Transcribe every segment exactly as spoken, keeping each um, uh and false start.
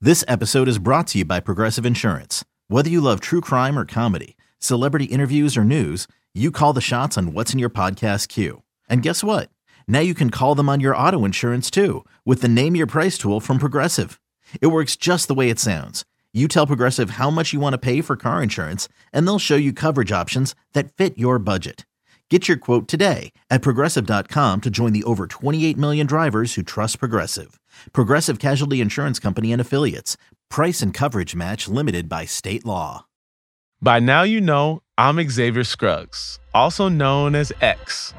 This episode is brought to you by Progressive Insurance. Whether you love true crime or comedy, celebrity interviews or news, you call the shots on what's in your podcast queue. And guess what? Now you can call them on your auto insurance too with the Name Your Price tool from Progressive. It works just the way it sounds. You tell Progressive how much you want to pay for car insurance, and they'll show you coverage options that fit your budget. Get your quote today at Progressive dot com to join the over twenty-eight million drivers who trust Progressive. Progressive Casualty Insurance Company and Affiliates. Price and coverage match limited by state law. By now you know I'm Xavier Scruggs, also known as X.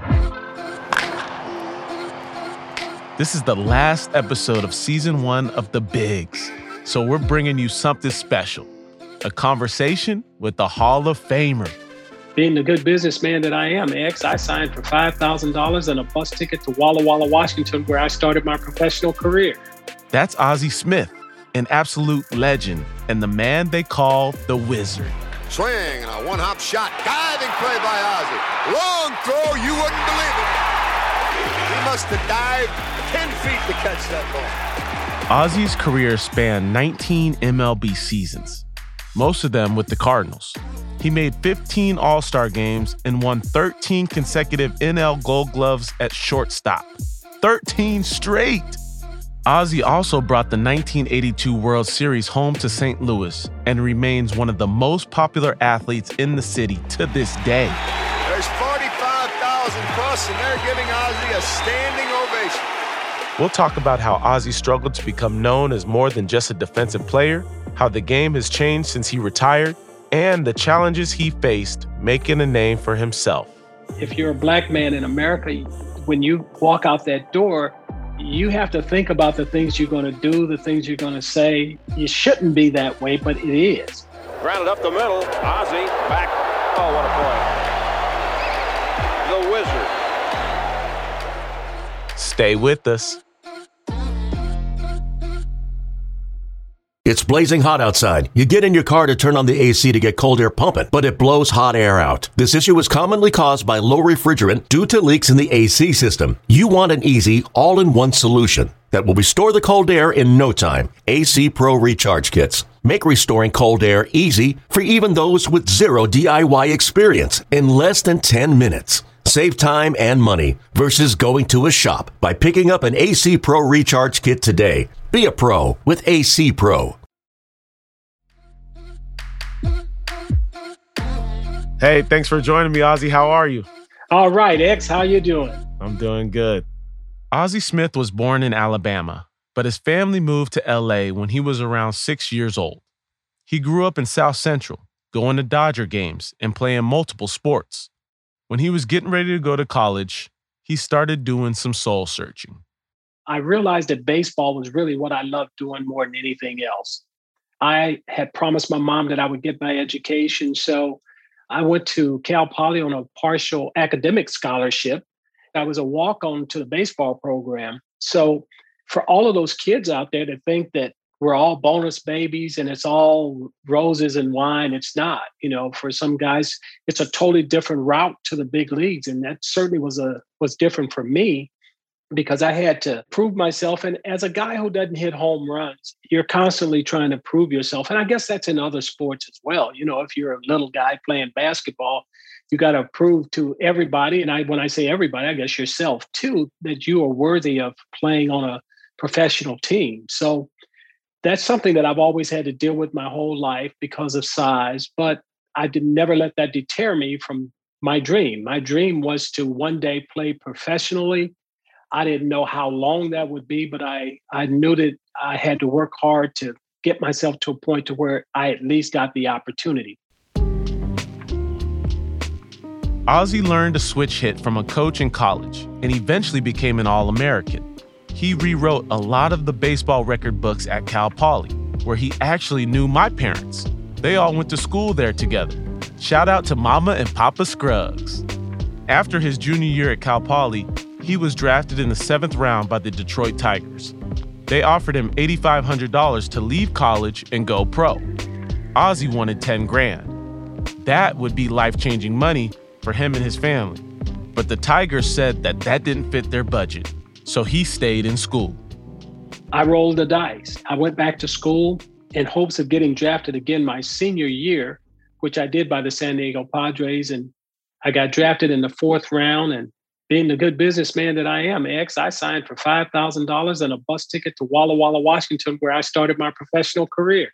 This is the last episode of season one of The Bigs, so we're bringing you something special, a conversation with the Hall of Famer. Being the good businessman that I am, X, I signed for five thousand dollars and a bus ticket to Walla Walla, Washington, where I started my professional career. That's Ozzie Smith, an absolute legend, and the man they call the Wizard. Swing and a one-hop shot. Diving play by Ozzie. Long throw, you wouldn't believe it. He must have dived ten feet to catch that ball. Ozzie's career spanned nineteen M L B seasons, most of them with the Cardinals. He made fifteen All-Star games and won thirteen consecutive N L Gold Gloves at shortstop. thirteen straight! Ozzie also brought the nineteen eighty-two World Series home to Saint Louis and remains one of the most popular athletes in the city to this day. There's forty-five thousand plus, and they're giving Ozzie a standing ovation. We'll talk about how Ozzie struggled to become known as more than just a defensive player, how the game has changed since he retired, and the challenges he faced making a name for himself. If you're a black man in America, when you walk out that door, you have to think about the things you're going to do, the things you're going to say. You shouldn't be that way, but it is. Grounded up the middle. Ozzie back. Oh, what a play. The Wizard. Stay with us. It's blazing hot outside. You get in your car to turn on the A C to get cold air pumping, but it blows hot air out. This issue is commonly caused by low refrigerant due to leaks in the A C system. You want an easy, all-in-one solution that will restore the cold air in no time. A C Pro Recharge Kits make restoring cold air easy for even those with zero D I Y experience in less than ten minutes. Save time and money versus going to a shop by picking up an A C Pro Recharge Kit today. Be a pro with A C Pro. Hey, thanks for joining me, Ozzie. How are you? All right, X, how you doing? I'm doing good. Ozzie Smith was born in Alabama, but his family moved to L A when he was around six years old. He grew up in South Central, going to Dodger games and playing multiple sports. When he was getting ready to go to college, he started doing some soul searching. I realized that baseball was really what I loved doing more than anything else. I had promised my mom that I would get my education, so I went to Cal Poly on a partial academic scholarship. I was a walk-on to the baseball program. So for all of those kids out there that think that we're all bonus babies and it's all roses and wine, it's not. You know, for some guys, it's a totally different route to the big leagues. And that certainly was a was different for me, because I had to prove myself. And as a guy who doesn't hit home runs, you're constantly trying to prove yourself. And I guess that's in other sports as well. You know, if you're a little guy playing basketball, you got to prove to everybody. And I, when I say everybody, I guess yourself too, that you are worthy of playing on a professional team. So that's something that I've always had to deal with my whole life because of size. But I did never let that deter me from my dream. My dream was to one day play professionally. I didn't know how long that would be, but I, I knew that I had to work hard to get myself to a point to where I at least got the opportunity. Ozzie learned a switch hit from a coach in college and eventually became an All-American. He rewrote a lot of the baseball record books at Cal Poly, where he actually knew my parents. They all went to school there together. Shout out to Mama and Papa Scruggs. After his junior year at Cal Poly, he was drafted in the seventh round by the Detroit Tigers. They offered him eight thousand five hundred dollars to leave college and go pro. Ozzie wanted ten grand. That would be life-changing money for him and his family. But the Tigers said that that didn't fit their budget, so he stayed in school. I rolled the dice. I went back to school in hopes of getting drafted again my senior year, which I did by the San Diego Padres. And I got drafted in the fourth round. And being the good businessman that I am, X, I signed for five thousand dollars and a bus ticket to Walla Walla, Washington, where I started my professional career.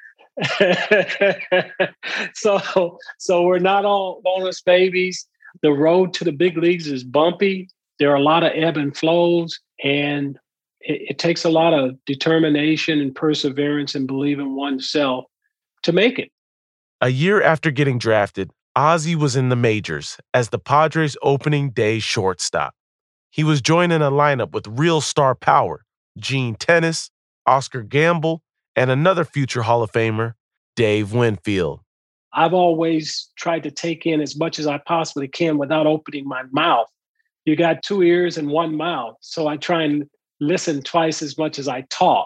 so, so we're not all bonus babies. The road to the big leagues is bumpy. There are a lot of ebb and flows, and it, it takes a lot of determination and perseverance and believe in oneself to make it. A year after getting drafted, Ozzie was in the majors as the Padres' opening day shortstop. He was joining a lineup with real star power, Gene Tenace, Oscar Gamble, and another future Hall of Famer, Dave Winfield. I've always tried to take in as much as I possibly can without opening my mouth. You got two ears and one mouth, so I try and listen twice as much as I talk.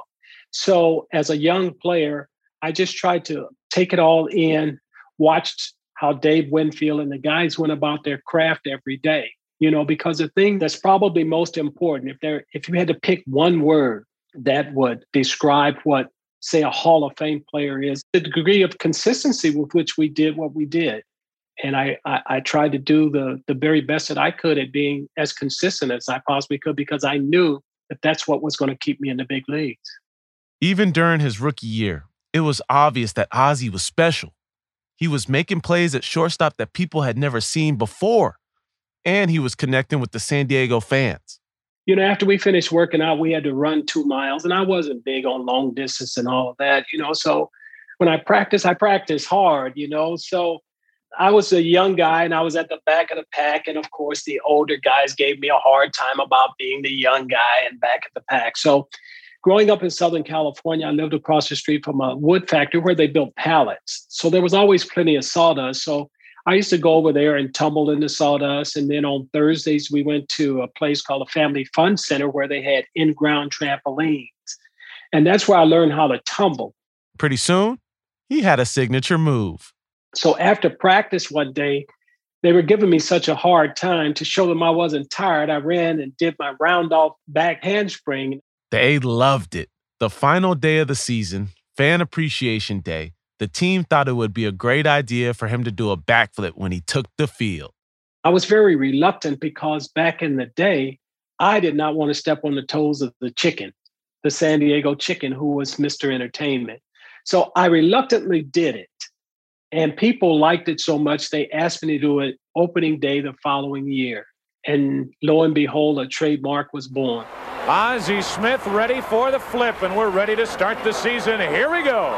So as a young player, I just tried to take it all in, watched how Dave Winfield and the guys went about their craft every day. You know, because the thing that's probably most important, if there, if you had to pick one word that would describe what, say, a Hall of Fame player is, the degree of consistency with which we did what we did. And I, I, I tried to do the, the very best that I could at being as consistent as I possibly could, because I knew that that's what was going to keep me in the big leagues. Even during his rookie year, it was obvious that Ozzie was special. He was making plays at shortstop that people had never seen before, and he was connecting with the San Diego fans. You know, after we finished working out, we had to run two miles, and I wasn't big on long distance and all of that, you know. So when I practiced, I practiced hard, you know. So I was a young guy, and I was at the back of the pack. And of course, the older guys gave me a hard time about being the young guy and back at the pack. So growing up in Southern California, I lived across the street from a wood factory where they built pallets. So there was always plenty of sawdust. So I used to go over there and tumble in the sawdust. And then on Thursdays, we went to a place called the Family Fun Center where they had in-ground trampolines. And that's where I learned how to tumble. Pretty soon, he had a signature move. So after practice one day, they were giving me such a hard time. To show them I wasn't tired, I ran and did my round-off back handspring. The A loved it. The final day of the season, Fan Appreciation Day, the team thought it would be a great idea for him to do a backflip when he took the field. I was very reluctant because back in the day, I did not want to step on the toes of the chicken, the San Diego Chicken, who was Mister Entertainment. So I reluctantly did it. And people liked it so much, they asked me to do it opening day the following year. And lo and behold, a trademark was born. Ozzie Smith ready for the flip, and we're ready to start the season. Here we go.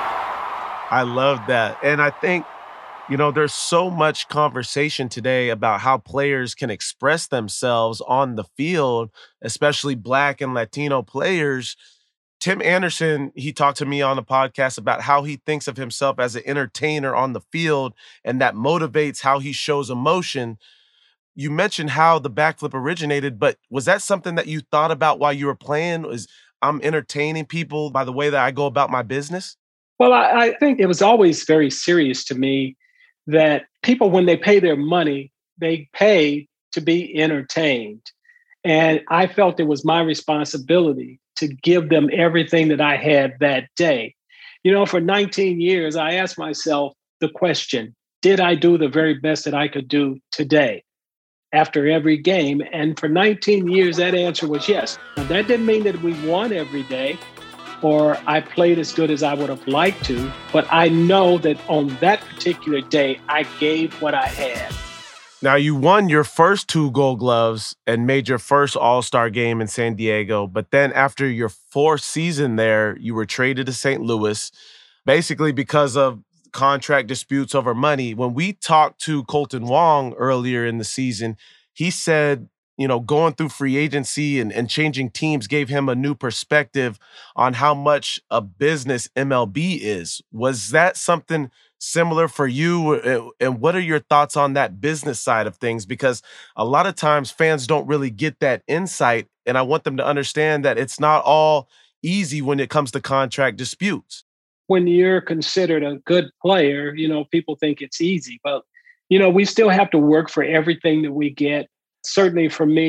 I love that. And I think, you know, there's so much conversation today about how players can express themselves on the field, especially Black and Latino players. Tim Anderson, he talked to me on the podcast about how he thinks of himself as an entertainer on the field, and that motivates how he shows emotion. You mentioned how the backflip originated, but was that something that you thought about while you were playing? Was I'm entertaining people by the way that I go about my business? Well, I, I think it was always very serious to me that people, when they pay their money, they pay to be entertained. And I felt it was my responsibility to give them everything that I had that day. You know, for nineteen years, I asked myself the question, did I do the very best that I could do today after every game? And for nineteen years, that answer was yes. Now, that didn't mean that we won every day, or I played as good as I would have liked to, but I know that on that particular day, I gave what I had. Now, you won your first two Gold Gloves and made your first All-Star game in San Diego, but then after your fourth season there, you were traded to Saint Louis, basically because of contract disputes over money. When we talked to Kolten Wong earlier in the season, he said, you know, going through free agency and, and changing teams gave him a new perspective on how much a business M L B is. Was that something similar for you? And what are your thoughts on that business side of things? Because a lot of times fans don't really get that insight, and I want them to understand that it's not all easy when it comes to contract disputes. When you're considered a good player, you know, people think it's easy, but, you know, we still have to work for everything that we get. Certainly for me,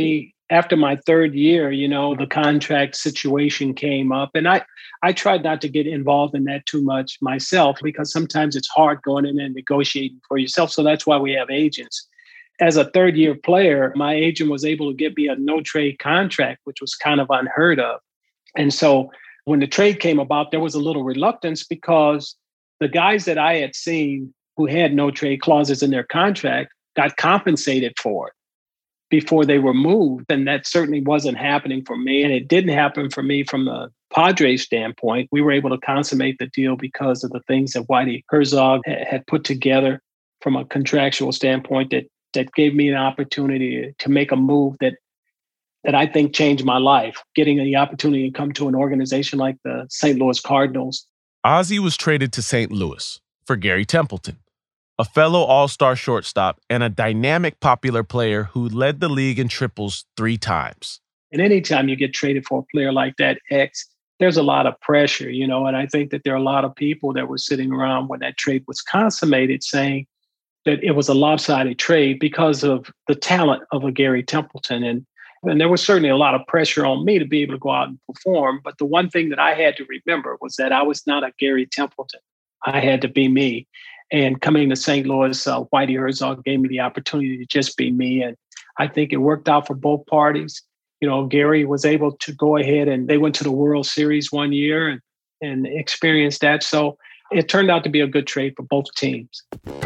after my third year, you know, the contract situation came up, and I, I tried not to get involved in that too much myself because sometimes it's hard going in and negotiating for yourself. So that's why we have agents. As a third year player, my agent was able to get me a no trade contract, which was kind of unheard of. And so when the trade came about, there was a little reluctance because the guys that I had seen who had no trade clauses in their contract got compensated for it before they were moved. And that certainly wasn't happening for me. And it didn't happen for me from the Padres standpoint. We were able to consummate the deal because of the things that Whitey Herzog had put together from a contractual standpoint that that gave me an opportunity to make a move that that I think changed my life, getting the opportunity to come to an organization like the Saint Louis Cardinals. Ozzie was traded to Saint Louis for Gary Templeton, a fellow all-star shortstop and a dynamic popular player who led the league in triples three times. And anytime you get traded for a player like that, X, there's a lot of pressure, you know, and I think that there are a lot of people that were sitting around when that trade was consummated saying that it was a lopsided trade because of the talent of a Gary Templeton. And, and there was certainly a lot of pressure on me to be able to go out and perform. But the one thing that I had to remember was that I was not a Gary Templeton. I had to be me. And coming to Saint Louis, uh, Whitey Herzog gave me the opportunity to just be me. And I think it worked out for both parties. You know, Gary was able to go ahead and they went to the World Series one year and, and experienced that. So it turned out to be a good trade for both teams.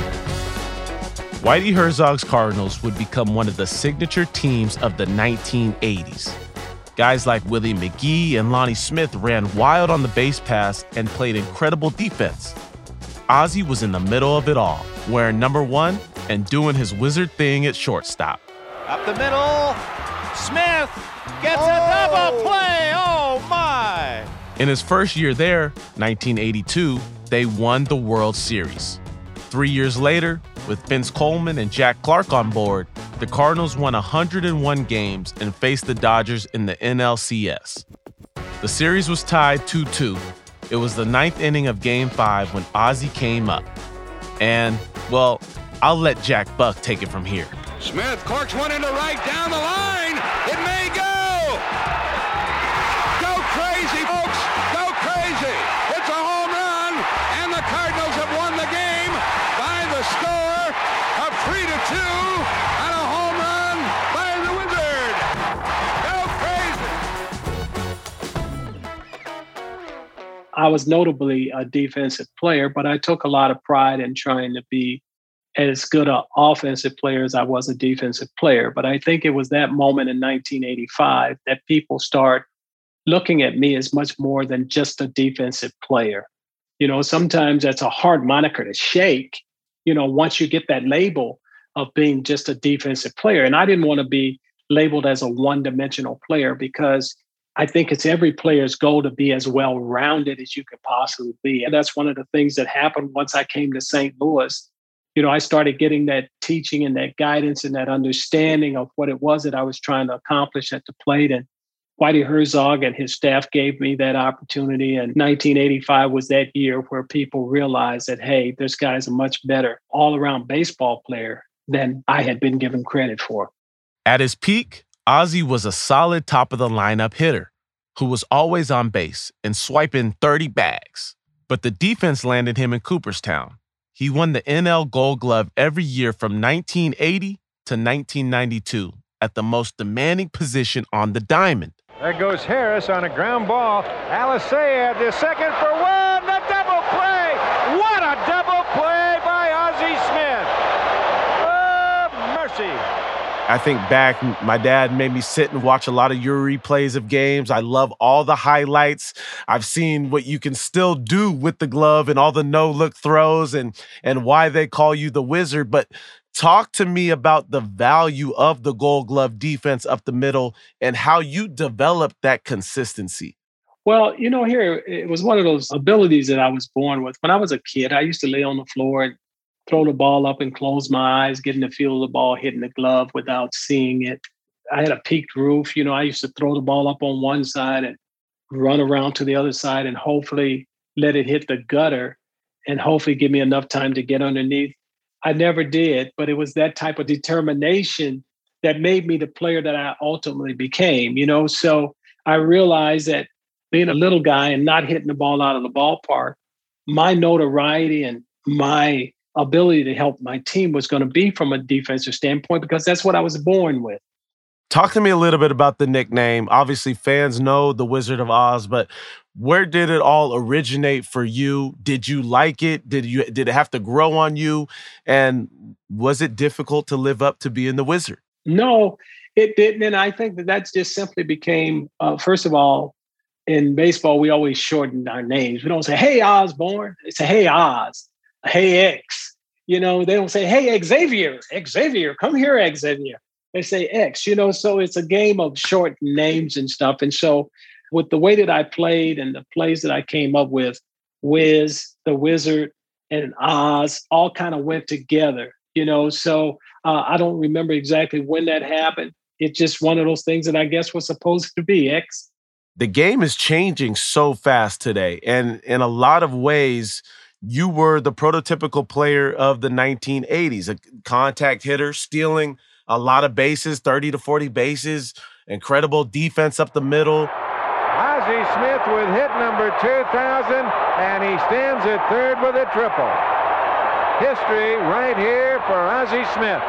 Whitey Herzog's Cardinals would become one of the signature teams of the nineteen eighties. Guys like Willie McGee and Lonnie Smith ran wild on the base pass and played incredible defense. Ozzie was in the middle of it all, wearing number one and doing his wizard thing at shortstop. Up the middle, Smith gets oh. a double play. Oh, my. In his first year there, nineteen eighty-two, they won the World Series. Three years later, with Vince Coleman and Jack Clark on board, the Cardinals won one hundred one games and faced the Dodgers in the N L C S. The series was tied two two. It was the ninth inning of Game five when Ozzie came up. And, well, I'll let Jack Buck take it from here. Smith corks one into right down the line. It may go. Go crazy, folks. Go crazy. It's a home run, and the Cardinals have won the game by the score of three to two, and a home run by the Wizard. Go crazy. I was notably a defensive player, but I took a lot of pride in trying to be as good an offensive player as I was a defensive player. But I think it was that moment in nineteen eighty-five that people start looking at me as much more than just a defensive player. You know, sometimes that's a hard moniker to shake, you know, once you get that label of being just a defensive player. And I didn't want to be labeled as a one-dimensional player because I think it's every player's goal to be as well-rounded as you could possibly be. And that's one of the things that happened once I came to Saint Louis. You know, I started getting that teaching and that guidance and that understanding of what it was that I was trying to accomplish at the plate. And Whitey Herzog and his staff gave me that opportunity. And nineteen eighty-five was that year where people realized that, hey, this guy's a much better all-around baseball player than I had been given credit for. At his peak, Ozzie was a solid top-of-the-lineup hitter who was always on base and swiping thirty bags. But the defense landed him in Cooperstown. He won the N L Gold Glove every year from nineteen eighty to nineteen ninety-two at the most demanding position on the diamond. There goes Harris on a ground ball. Alisea at the second for one. The double play. What a double play by Ozzie Smith. Oh, mercy. I think back, my dad made me sit and watch a lot of your replays of games. I love all the highlights. I've seen what you can still do with the glove and all the no-look throws and, and why they call you the Wizard. But talk to me about the value of the Gold Glove defense up the middle and how you developed that consistency. Well, you know, here, it was one of those abilities that I was born with. When I was a kid, I used to lay on the floor and throw the ball up and close my eyes, getting the feel of the ball hitting the glove without seeing it. I had a peaked roof. You know, I used to throw the ball up on one side and run around to the other side and hopefully let it hit the gutter and hopefully give me enough time to get underneath. I never did, but it was that type of determination that made me the player that I ultimately became, you know? So I realized that being a little guy and not hitting the ball out of the ballpark, my notoriety and my ability to help my team was going to be from a defensive standpoint because that's what I was born with. Talk to me a little bit about the nickname. Obviously, fans know the Wizard of Oz, but where did it all originate for you? Did you like it? Did you did it have to grow on you? And was it difficult to live up to being the Wizard? No, it didn't. And I think that that just simply became, uh, first of all, in baseball, we always shorten our names. We don't say, hey, Osborne. They say, hey, Oz. Hey, X. You know, they don't say, hey, Xavier. Xavier, come here, Xavier. They say X, you know, so it's a game of short names and stuff. And so with the way that I played and the plays that I came up with, Wiz, the Wizard, and Oz all kind of went together, you know. So uh, I don't remember exactly when that happened. It's just one of those things that I guess was supposed to be X. The game is changing so fast today. And in a lot of ways, you were the prototypical player of the nineteen eighties, a contact hitter, stealing a lot of bases, thirty to forty bases, incredible defense up the middle. Ozzie Smith with hit number two thousand, and he stands at third with a triple. History right here for Ozzie Smith.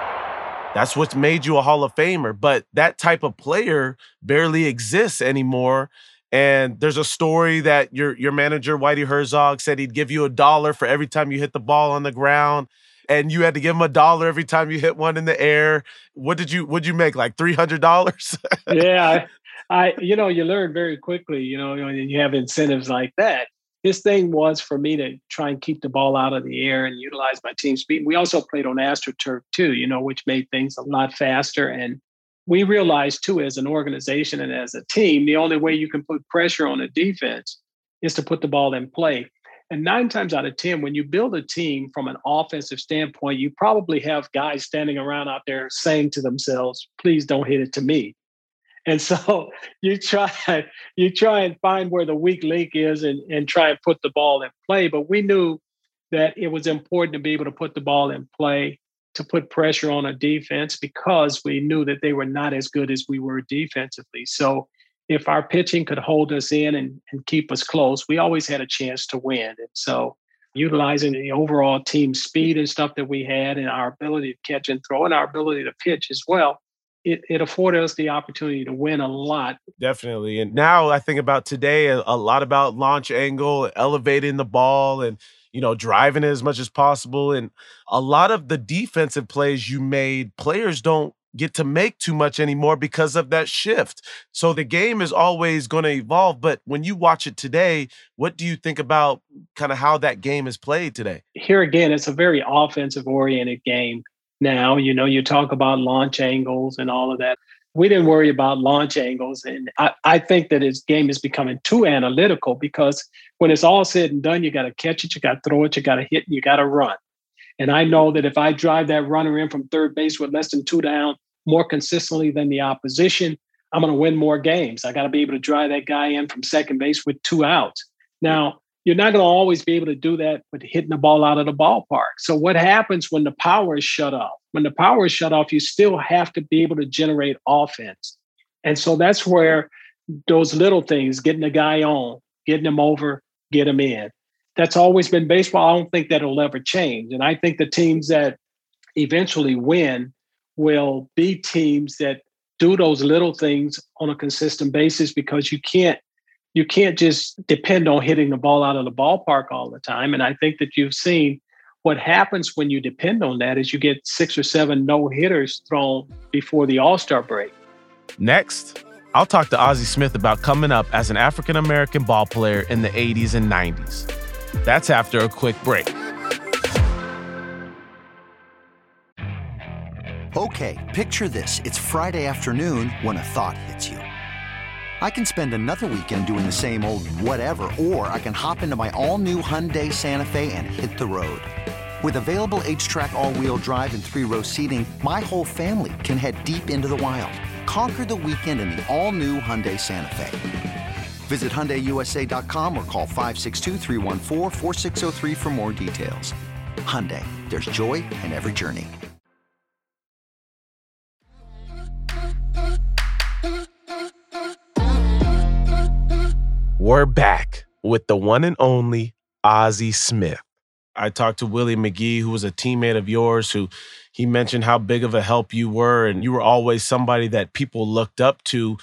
That's what's made you a Hall of Famer, but that type of player barely exists anymore. And there's a story that your, your manager, Whitey Herzog, said he'd give you a dollar for every time you hit the ball on the ground. And you had to give him a dollar every time you hit one in the air. What did you, what'd you make, like three hundred dollars? Yeah, I, I, you know, you learn very quickly, you know, and you have incentives like that. His thing was for me to try and keep the ball out of the air and utilize my team speed. We also played on AstroTurf too, you know, which made things a lot faster. And we realized too, as an organization and as a team, the only way you can put pressure on a defense is to put the ball in play. And nine times out of ten, when you build a team from an offensive standpoint, you probably have guys standing around out there saying to themselves, please don't hit it to me. And so you try, you try and find where the weak link is and, and try and put the ball in play. But we knew that it was important to be able to put the ball in play, to put pressure on a defense, because we knew that they were not as good as we were defensively. So if our pitching could hold us in and, and keep us close, we always had a chance to win. And so utilizing the overall team speed and stuff that we had and our ability to catch and throw and our ability to pitch as well, it, it afforded us the opportunity to win a lot. Definitely. And now I think about today, a, a lot about launch angle, elevating the ball and, you know, driving it as much as possible. And a lot of the defensive plays you made, players don't get to make too much anymore because of that shift. So the game is always going to evolve. But when you watch it today, what do you think about kind of how that game is played today? Here again, it's a very offensive oriented game now. You know, you talk about launch angles and all of that. We didn't worry about launch angles. And I, I think that his game is becoming too analytical because when it's all said and done, you got to catch it, you got to throw it, you got to hit, and you got to run. And I know that if I drive that runner in from third base with less than two down more consistently than the opposition, I'm going to win more games. I got to be able to drive that guy in from second base with two outs. Now, you're not going to always be able to do that with hitting the ball out of the ballpark. So what happens when the power is shut off? When the power is shut off, you still have to be able to generate offense. And so that's where those little things, getting the guy on, getting him over, get him in. That's always been baseball. I don't think that'll ever change. And I think the teams that eventually win will be teams that do those little things on a consistent basis, because you can't you can't just depend on hitting the ball out of the ballpark all the time. And I think that you've seen what happens when you depend on that is you get six or seven no-hitters thrown before the All-Star break. Next, I'll talk to Ozzie Smith about coming up as an African-American ball player in the eighties and nineties. That's after a quick break. Okay, picture this. It's Friday afternoon when a thought hits you. I can spend another weekend doing the same old whatever, or I can hop into my all-new Hyundai Santa Fe and hit the road. With available H-Track all-wheel drive and three-row seating, my whole family can head deep into the wild. Conquer the weekend in the all-new Hyundai Santa Fe. Visit Hyundai U S A dot com or call five six two, three one four, four six zero three for more details. Hyundai, there's joy in every journey. We're back with the one and only Ozzie Smith. I talked to Willie McGee, who was a teammate of yours, who he mentioned how big of a help you were, and you were always somebody that people looked up to,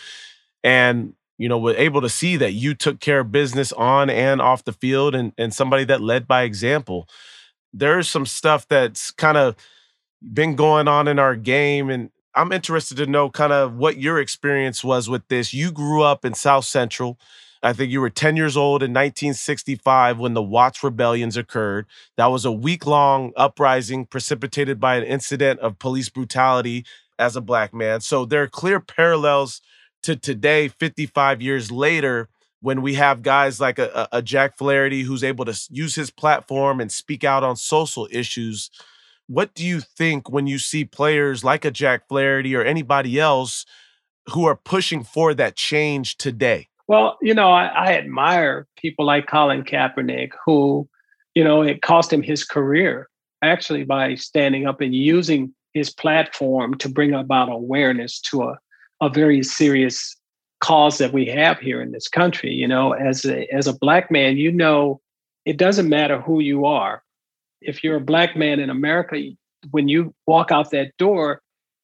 and you know, were able to see that you took care of business on and off the field, and, and somebody that led by example. There's some stuff that's kind of been going on in our game, and I'm interested to know kind of what your experience was with this. You grew up in South Central. I think you were ten years old in nineteen sixty-five when the Watts rebellions occurred. That was a week-long uprising precipitated by an incident of police brutality as a black man. So there are clear parallels to today, fifty-five years later, when we have guys like a, a Jack Flaherty who's able to use his platform and speak out on social issues. What do you think when you see players like a Jack Flaherty or anybody else who are pushing for that change today? Well, you know, I, I admire people like Colin Kaepernick, who, you know, it cost him his career actually by standing up and using his platform to bring about awareness to a, a very serious cause that we have here in this country. You know, as a, as a black man, you know, it doesn't matter who you are. If you're a black man in America, when you walk out that door,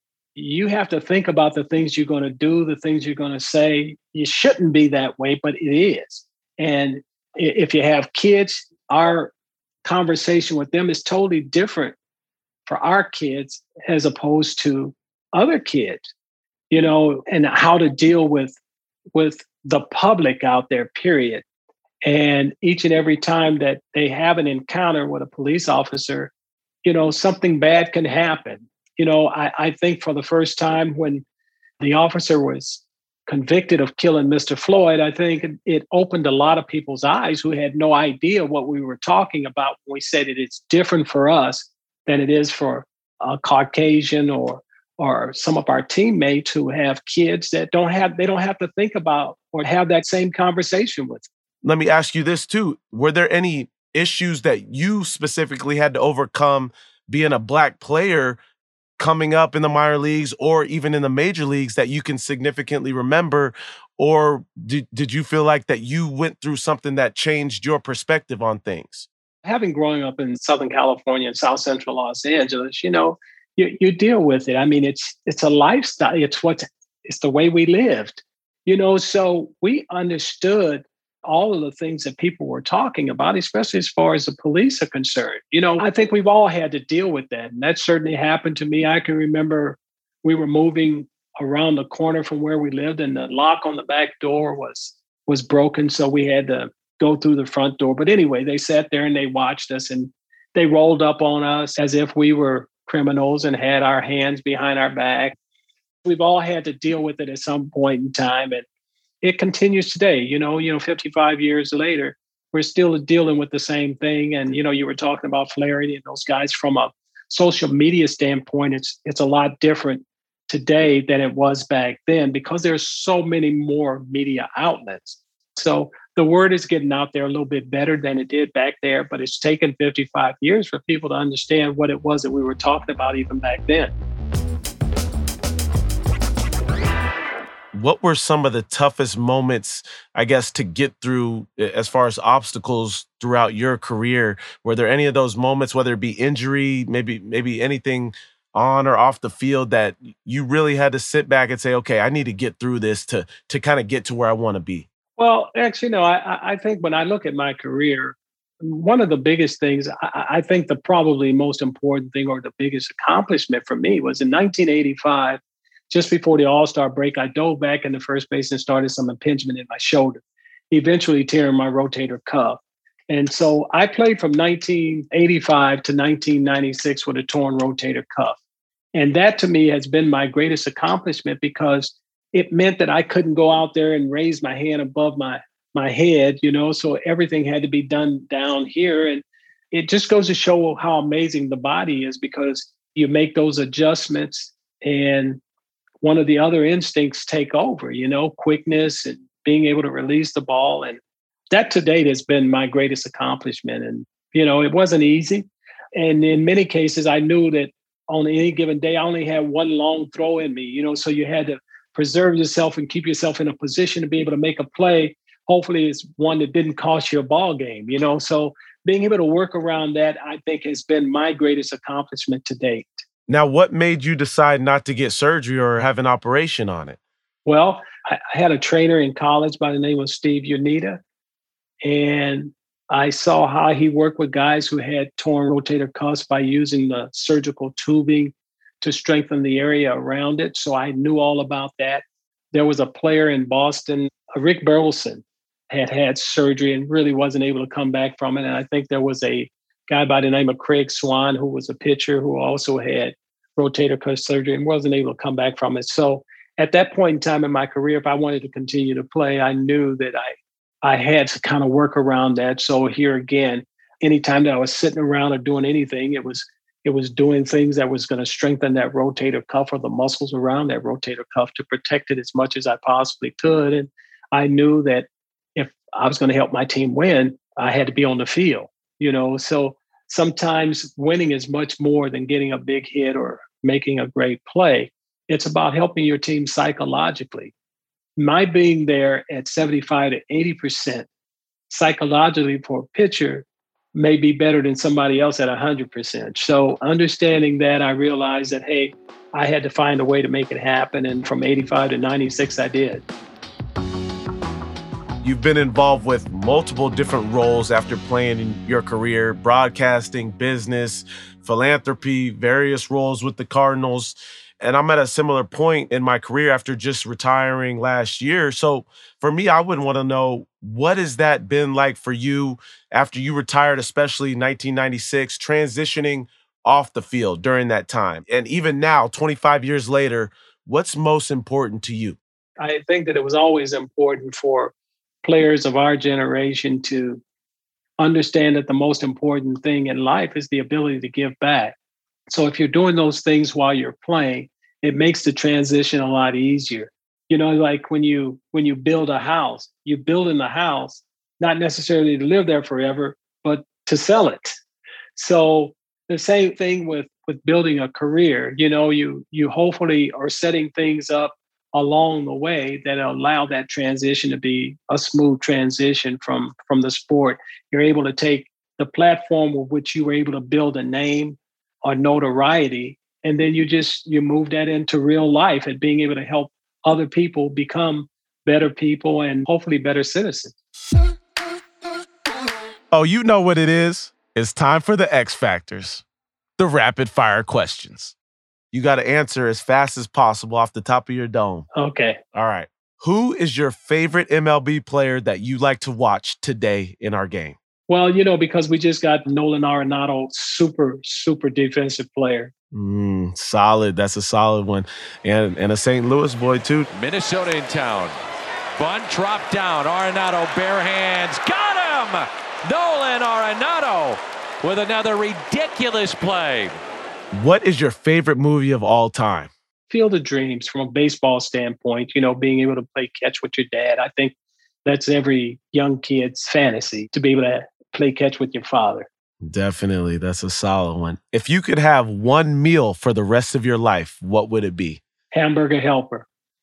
you have to think about the things you're going to do, the things you're going to say. You shouldn't be that way, but it is. And if you have kids, our conversation with them is totally different for our kids as opposed to other kids, you know, and how to deal with, with the public out there, period. And each and every time that they have an encounter with a police officer, you know, something bad can happen. You know, I, I think for the first time when the officer was convicted of killing Mister Floyd, I think it, it opened a lot of people's eyes who had no idea what we were talking about when we said it. It's different for us than it is for a Caucasian or or some of our teammates who have kids that don't have, they don't have to think about or have that same conversation with them. Let me ask you this too. Were there any issues that you specifically had to overcome being a black player coming up in the minor leagues or even in the major leagues that you can significantly remember? Or did, did you feel like that you went through something that changed your perspective on things? Having growing up in Southern California and South Central Los Angeles, you know, you, you deal with it. I mean, it's it's a lifestyle. It's what it's the way we lived, you know, so we understood all of the things that people were talking about, especially as far as the police are concerned. You know, I think we've all had to deal with that. And that certainly happened to me. I can remember we were moving around the corner from where we lived and the lock on the back door was was broken. So we had to go through the front door. But anyway, they sat there and they watched us and they rolled up on us as if we were criminals and had our hands behind our back. We've all had to deal with it at some point in time. And it continues today, you know, you know, fifty-five years later, we're still dealing with the same thing. And, you know, you were talking about Flaherty and those guys from a social media standpoint. It's it's a lot different today than it was back then because there's so many more media outlets. So the word is getting out there a little bit better than it did back there, but it's taken fifty-five years for people to understand what it was that we were talking about even back then. What were some of the toughest moments, I guess, to get through as far as obstacles throughout your career? Were there any of those moments, whether it be injury, maybe maybe anything on or off the field that you really had to sit back and say, okay, I need to get through this to to kind of get to where I want to be? Well, actually, no, I, I think when I look at my career, one of the biggest things, I, I think the probably most important thing or the biggest accomplishment for me was in nineteen eighty-five, just before the All-Star break, I dove back into first base and started some impingement in my shoulder, eventually tearing my rotator cuff. And so I played from nineteen eighty-five to nineteen ninety-six with a torn rotator cuff. And that to me has been my greatest accomplishment because it meant that I couldn't go out there and raise my hand above my, my head, you know, so everything had to be done down here. And it just goes to show how amazing the body is because you make those adjustments and one of the other instincts take over, you know, quickness and being able to release the ball. And that to date has been my greatest accomplishment. And, you know, it wasn't easy. And in many cases, I knew that on any given day, I only had one long throw in me, you know, so you had to preserve yourself and keep yourself in a position to be able to make a play hopefully it's one that didn't cost you a ball game, you know? So being able to work around that, I think, has been my greatest accomplishment to date. Now, what made you decide not to get surgery or have an operation on it? Well, I, I had a trainer in college by the name of Steve Unita, and I saw how he worked with guys who had torn rotator cuffs by using the surgical tubing to strengthen the area around it. So I knew all about that. There was a player in Boston, Rick Burleson, had had surgery and really wasn't able to come back from it. And I think there was a guy by the name of Craig Swan, who was a pitcher who also had rotator cuff surgery and wasn't able to come back from it. So at that point in time in my career, if I wanted to continue to play, I knew that I I had to kind of work around that. So here again, anytime that I was sitting around or doing anything, it was it was doing things that was going to strengthen that rotator cuff or the muscles around that rotator cuff to protect it as much as I possibly could. And I knew that if I was going to help my team win, I had to be on the field, you know. So sometimes winning is much more than getting a big hit or making a great play. It's about helping your team psychologically. My being there at seventy-five to eighty percent psychologically for a pitcher may be better than somebody else at one hundred percent. So understanding that, I realized that, hey, I had to find a way to make it happen. And from eighty-five to ninety-six, I did. You've been involved with multiple different roles after playing in your career: broadcasting, business, philanthropy, various roles with the Cardinals. And I'm at a similar point in my career after just retiring last year. So for me, I would want to know, what has that been like for you after you retired, especially in nineteen ninety-six, transitioning off the field during that time? And even now, twenty-five years later, what's most important to you? I think that it was always important for players of our generation to understand that the most important thing in life is the ability to give back. So if you're doing those things while you're playing, it makes the transition a lot easier. You know, like when you when you build a house, you build in the house, not necessarily to live there forever, but to sell it. So the same thing with with building a career. You know, you you hopefully are setting things up along the way that allow that transition to be a smooth transition from from the sport. You're able to take the platform with which you were able to build a name or notoriety, and then you just you move that into real life and being able to help other people become better people and hopefully better citizens. Oh, you know what it is. It's time for the X Factors, the rapid fire questions. You got to answer as fast as possible off the top of your dome. Okay. All right. Who is your favorite M L B player that you like to watch today in our game? Well, you know, because we just got Nolan Arenado, super, super defensive player. Mm, solid. That's a solid one. And and a Saint Louis boy, too. Minnesota in town. Bunt dropped down. Arenado, bare hands. Got him! Nolan Arenado with another ridiculous play. What is your favorite movie of all time? Field of Dreams, from a baseball standpoint, you know, being able to play catch with your dad. I think that's every young kid's fantasy, to be able to play catch with your father. Definitely. That's a solid one. If you could have one meal for the rest of your life, what would it be? Hamburger Helper.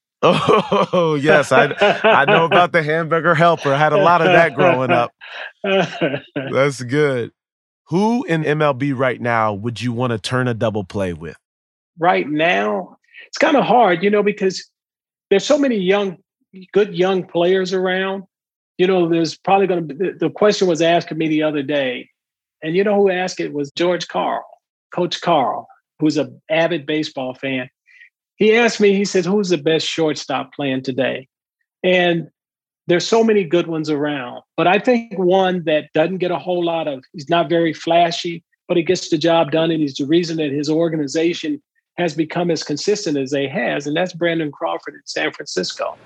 Oh, yes. I, I know about the Hamburger Helper. I had a lot of that growing up. That's good. Who in M L B right now would you want to turn a double play with? Right now, it's kind of hard, you know, because there's so many young, good young players around. You know, there's probably going to be, the question was asked of me the other day, and you know who asked it was George Karl, Coach Karl, who's an avid baseball fan. He asked me, he said, who's the best shortstop playing today? And there's so many good ones around, but I think one that doesn't get a whole lot of, he's not very flashy, but he gets the job done, and he's the reason that his organization has become as consistent as they has, and that's Brandon Crawford in San Francisco.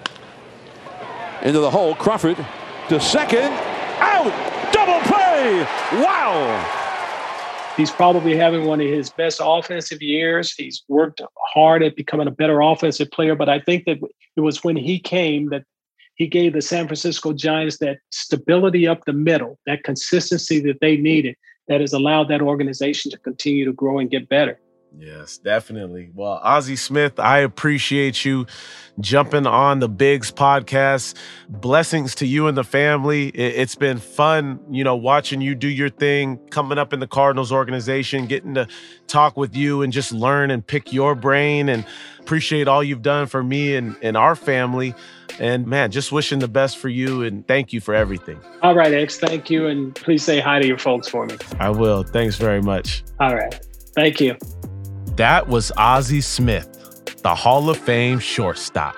Into the hole, Crawford to second, out, double play, wow. He's probably having one of his best offensive years. He's worked hard at becoming a better offensive player, but I think that it was when he came that he gave the San Francisco Giants that stability up the middle, that consistency that they needed, that has allowed that organization to continue to grow and get better. Yes, definitely. Well, Ozzie Smith, I appreciate you jumping on the Bigs podcast. Blessings to you and the family. It's been fun, you know, watching you do your thing, coming up in the Cardinals organization, getting to talk with you and just learn and pick your brain, and appreciate all you've done for me and, and our family. And man, just wishing the best for you, and thank you for everything. All right, X, thank you. And please say hi to your folks for me. I will. Thanks very much. All right. Thank you. That was Ozzie Smith, the Hall of Fame shortstop.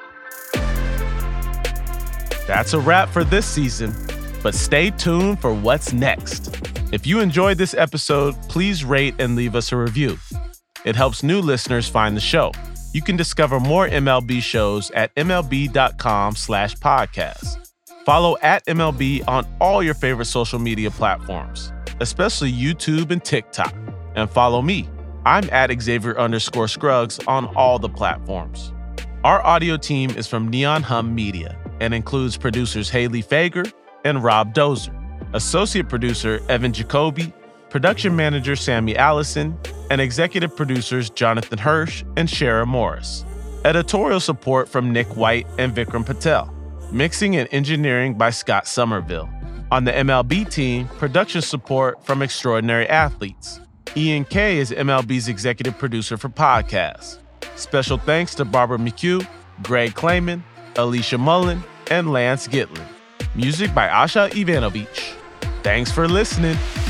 That's a wrap for this season, but stay tuned for what's next. If you enjoyed this episode, please rate and leave us a review. It helps new listeners find the show. You can discover more M L B shows at mlb.com slash podcast. Follow at M L B on all your favorite social media platforms, especially YouTube and TikTok. And follow me. I'm at Xavier underscore Scruggs on all the platforms. Our audio team is from Neon Hum Media and includes producers Haley Fager and Rob Dozer, associate producer Evan Jacoby, production manager Sammy Allison, and executive producers Jonathan Hirsch and Shara Morris. Editorial support from Nick White and Vikram Patel. Mixing and engineering by Scott Somerville. On the M L B team, production support from Extraordinary Athletes. Ian Kay is M L B's executive producer for podcasts. Special thanks to Barbara McHugh, Greg Clayman, Alicia Mullen, and Lance Gitlin. Music by Asha Ivanovich. Thanks for listening.